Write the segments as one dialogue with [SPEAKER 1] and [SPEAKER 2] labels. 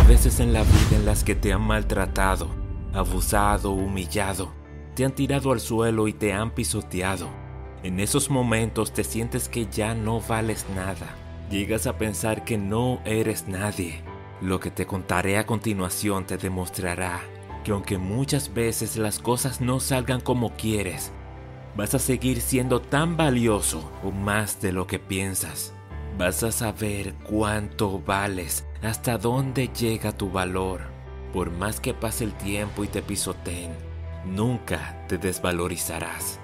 [SPEAKER 1] veces en la vida en las que te han maltratado, abusado, humillado, te han tirado al suelo y te han pisoteado. En esos momentos te sientes que ya no vales nada. Llegas a pensar que no eres nadie. Lo que te contaré a continuación te demostrará que aunque muchas veces las cosas no salgan como quieres, vas a seguir siendo tan valioso o más de lo que piensas. Vas a saber cuánto vales, hasta dónde llega tu valor. Por más que pase el tiempo y te pisoteen, nunca te desvalorizarás.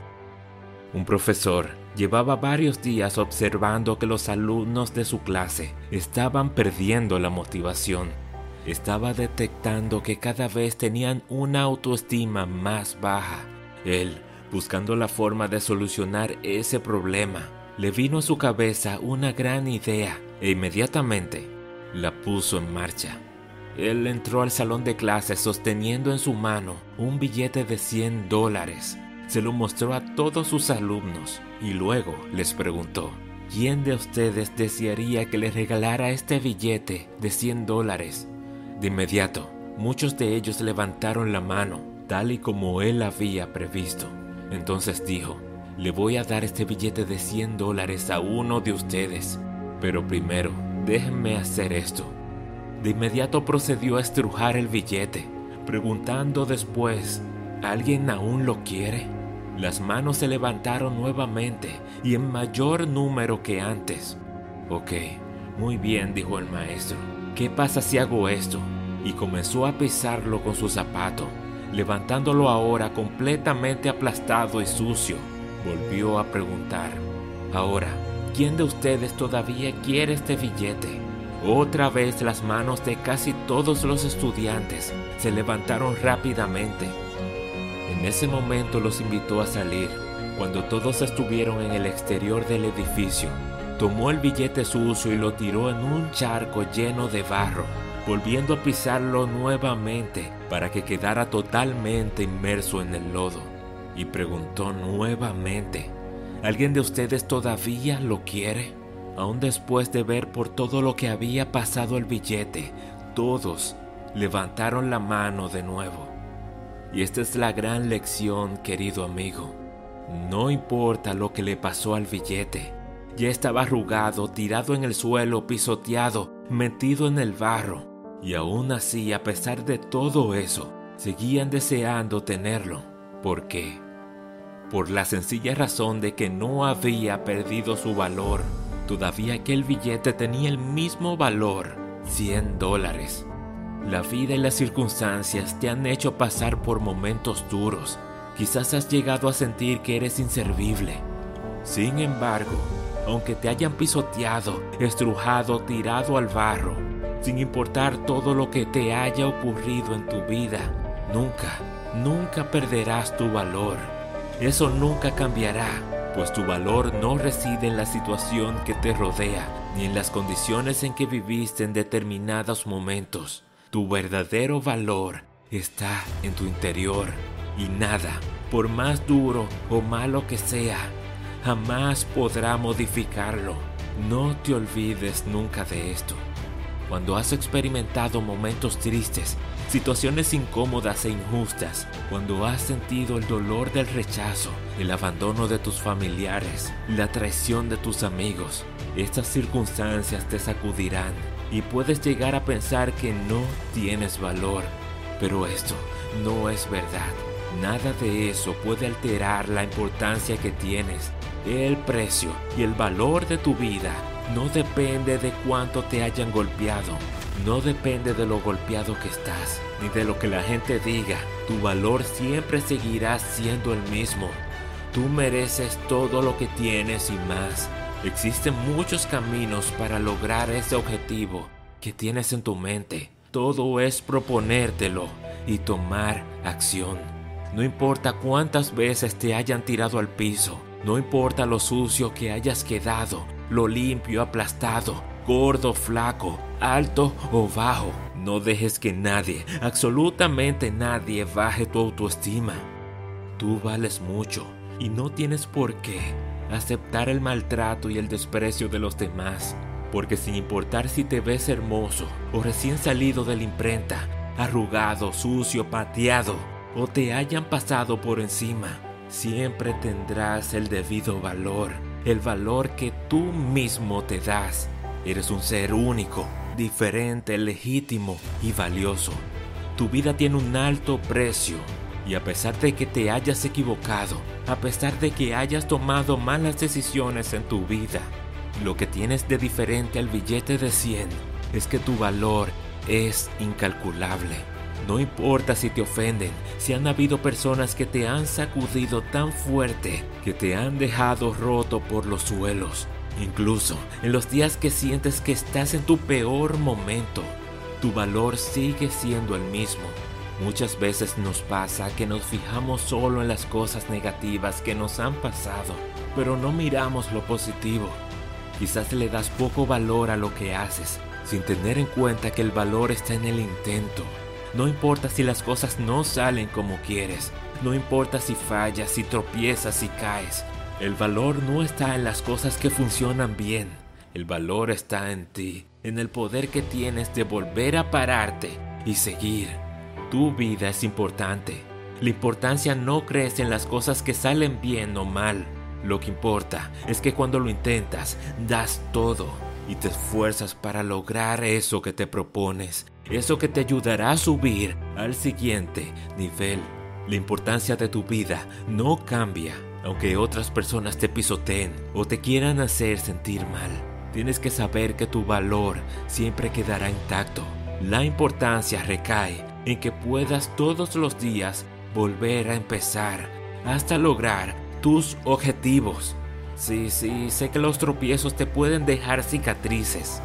[SPEAKER 1] Un profesor llevaba varios días observando que los alumnos de su clase estaban perdiendo la motivación. Estaba detectando que cada vez tenían una autoestima más baja. Él, buscando la forma de solucionar ese problema, le vino a su cabeza una gran idea e inmediatamente la puso en marcha. Él entró al salón de clases sosteniendo en su mano un billete de $100. Se lo mostró a todos sus alumnos y luego les preguntó: ¿quién de ustedes desearía que les regalara este billete de $100? De inmediato, muchos de ellos levantaron la mano, tal y como él había previsto. Entonces dijo: le voy a dar este billete de $100 a uno de ustedes, pero primero déjenme hacer esto. De inmediato procedió a estrujar el billete, preguntando después: ¿alguien aún lo quiere? Las manos se levantaron nuevamente y en mayor número que antes. Ok, muy bien, dijo el maestro. ¿Qué pasa si hago esto? Y comenzó a pisarlo con su zapato, levantándolo ahora completamente aplastado y sucio. Volvió a preguntar: ahora, ¿quién de ustedes todavía quiere este billete? Otra vez las manos de casi todos los estudiantes se levantaron rápidamente. En ese momento los invitó a salir. Cuando todos estuvieron en el exterior del edificio, tomó el billete sucio y lo tiró en un charco lleno de barro, volviendo a pisarlo nuevamente para que quedara totalmente inmerso en el lodo. Y preguntó nuevamente: ¿alguien de ustedes todavía lo quiere? Aún después de ver por todo lo que había pasado el billete, todos levantaron la mano de nuevo. Y esta es la gran lección, querido amigo. No importa lo que le pasó al billete. Ya estaba arrugado, tirado en el suelo, pisoteado, metido en el barro. Y aún así, a pesar de todo eso, seguían deseando tenerlo. ¿Por qué? Por la sencilla razón de que no había perdido su valor. Todavía aquel billete tenía el mismo valor, $100. La vida y las circunstancias te han hecho pasar por momentos duros. Quizás has llegado a sentir que eres inservible. Sin embargo, aunque te hayan pisoteado, estrujado, tirado al barro, sin importar todo lo que te haya ocurrido en tu vida, nunca perderás tu valor. Eso nunca cambiará, pues tu valor no reside en la situación que te rodea, ni en las condiciones en que viviste en determinados momentos. Tu verdadero valor está en tu interior y nada, por más duro o malo que sea, jamás podrá modificarlo. No te olvides nunca de esto. Cuando has experimentado momentos tristes, situaciones incómodas e injustas, cuando has sentido el dolor del rechazo, el abandono de tus familiares, la traición de tus amigos, estas circunstancias te sacudirán y puedes llegar a pensar que no tienes valor. Pero esto no es verdad. Nada de eso puede alterar la importancia que tienes. El precio y el valor de tu vida no depende de cuánto te hayan golpeado. No depende de lo golpeado que estás, ni de lo que la gente diga. Tu valor siempre seguirá siendo el mismo. Tú mereces todo lo que tienes y más. Existen muchos caminos para lograr ese objetivo que tienes en tu mente. Todo es proponértelo y tomar acción. No importa cuántas veces te hayan tirado al piso, no importa lo sucio que hayas quedado, lo limpio, aplastado, gordo, flaco, alto o bajo. No dejes que nadie, absolutamente nadie, baje tu autoestima. Tú vales mucho y no tienes por qué aceptar el maltrato y el desprecio de los demás. Porque sin importar si te ves hermoso o recién salido de la imprenta, arrugado, sucio, pateado o te hayan pasado por encima, siempre tendrás el debido valor, el valor que tú mismo te das. Eres un ser único, diferente, legítimo y valioso. Tu vida tiene un alto precio y a pesar de que te hayas equivocado, a pesar de que hayas tomado malas decisiones en tu vida, lo que tienes de diferente al billete de 100 es que tu valor es incalculable. No importa si te ofenden, si han habido personas que te han sacudido tan fuerte que te han dejado roto por los suelos. Incluso en los días que sientes que estás en tu peor momento, tu valor sigue siendo el mismo. Muchas veces nos pasa que nos fijamos solo en las cosas negativas que nos han pasado, pero no miramos lo positivo. Quizás le das poco valor a lo que haces, sin tener en cuenta que el valor está en el intento. No importa si las cosas no salen como quieres, no importa si fallas, si tropiezas, si caes. El valor no está en las cosas que funcionan bien. El valor está en ti, en el poder que tienes de volver a pararte y seguir. Tu vida es importante. La importancia no crece en las cosas que salen bien o mal. Lo que importa es que cuando lo intentas, das todo y te esfuerzas para lograr eso que te propones, eso que te ayudará a subir al siguiente nivel. La importancia de tu vida no cambia, aunque otras personas te pisoteen o te quieran hacer sentir mal. Tienes que saber que tu valor siempre quedará intacto. La importancia recae en que puedas todos los días volver a empezar hasta lograr tus objetivos. Sí, sé que los tropiezos te pueden dejar cicatrices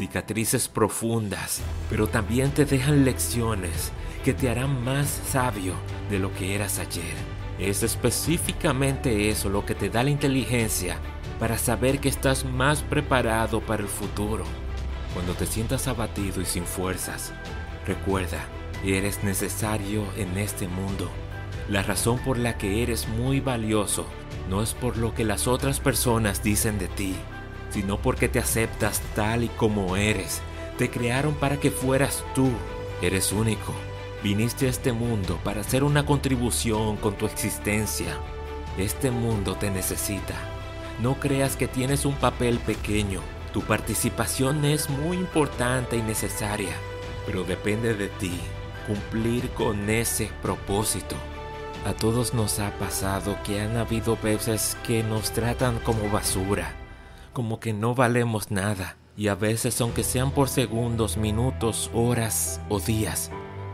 [SPEAKER 1] profundas, pero también te dejan lecciones que te harán más sabio de lo que eras ayer. Es específicamente eso lo que te da la inteligencia para saber que estás más preparado para el futuro. Cuando te sientas abatido y sin fuerzas, recuerda, eres necesario en este mundo. La razón por la que eres muy valioso no es por lo que las otras personas dicen de ti, sino porque te aceptas tal y como eres. Te crearon para que fueras tú. Eres único. Viniste a este mundo para hacer una contribución con tu existencia. Este mundo te necesita. No creas que tienes un papel pequeño. Tu participación es muy importante y necesaria, pero depende de ti cumplir con ese propósito. A todos nos ha pasado que han habido veces que nos tratan como basura, como que no valemos nada, y a veces, aunque sean por segundos, minutos, horas o días,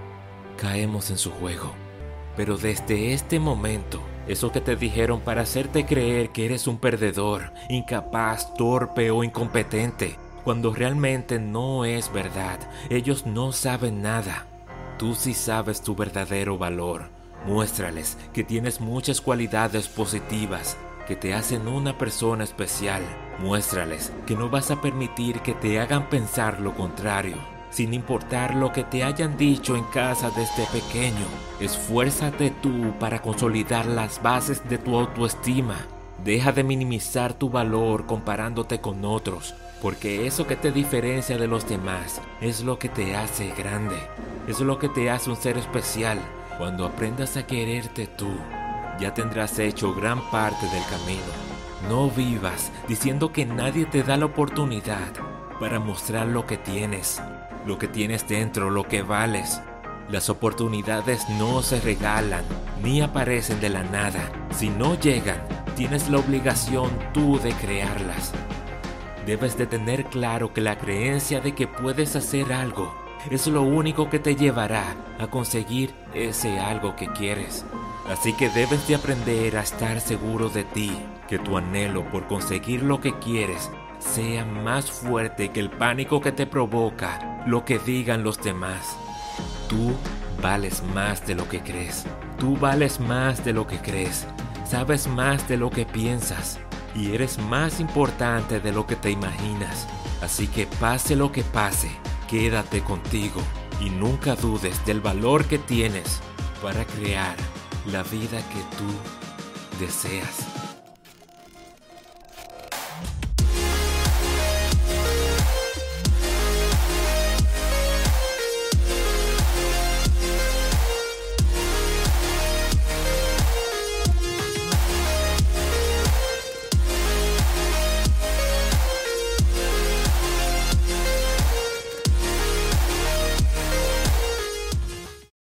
[SPEAKER 1] caemos en su juego. Pero desde este momento, eso que te dijeron para hacerte creer que eres un perdedor, incapaz, torpe o incompetente, cuando realmente no es verdad, ellos no saben nada. Tú sí sabes tu verdadero valor. Muéstrales que tienes muchas cualidades positivas que te hacen una persona especial. Muéstrales que no vas a permitir que te hagan pensar lo contrario, sin importar lo que te hayan dicho en casa desde pequeño. Esfuérzate tú para consolidar las bases de tu autoestima. Deja de minimizar tu valor comparándote con otros, porque eso que te diferencia de los demás es lo que te hace grande, es lo que te hace un ser especial. Cuando aprendas a quererte tú, ya tendrás hecho gran parte del camino. No vivas diciendo que nadie te da la oportunidad para mostrar lo que tienes dentro, lo que vales. Las oportunidades no se regalan ni aparecen de la nada. Si no llegan, tienes la obligación tú de crearlas. Debes de tener claro que la creencia de que puedes hacer algo es lo único que te llevará a conseguir ese algo que quieres. Así que debes de aprender a estar seguro de ti, que tu anhelo por conseguir lo que quieres sea más fuerte que el pánico que te provoca lo que digan los demás. Tú vales más de lo que crees. Tú vales más de lo que crees. Sabes más de lo que piensas. Y eres más importante de lo que te imaginas. Así que pase lo que pase, quédate contigo y nunca dudes del valor que tienes para crear la vida que tú deseas.